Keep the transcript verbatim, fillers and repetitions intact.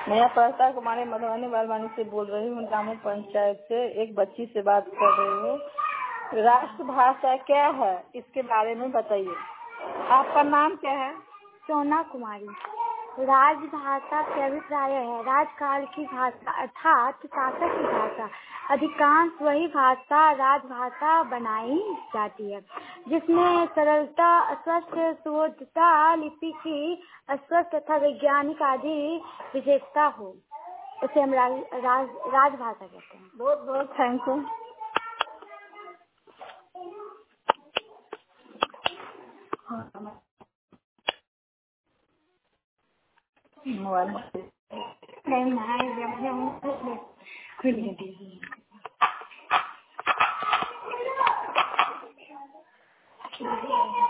मैं प्रस्ताव कुमारी मधुबनी बालवानी से बोल रही हूँ, ग्राम पंचायत से। एक बच्ची से बात कर रही हूँ। राष्ट्रभाषा क्या है, इसके बारे में बताइए। आपका नाम क्या है? सोना कुमारी। राजभाषा के अभिप्राय है राजकाल की भाषा अर्थात शासक की भाषा। अधिकांश वही भाषा राजभाषा बनाई जाती है जिसमें सरलता, स्पष्ट सुबोधता, लिपि की स्पष्ट तथा वैज्ञानिक आदि विशेषता हो, उसे हम राज, राज, राजभाषा कहते हैं। बहुत बहुत थैंक यू। नहीं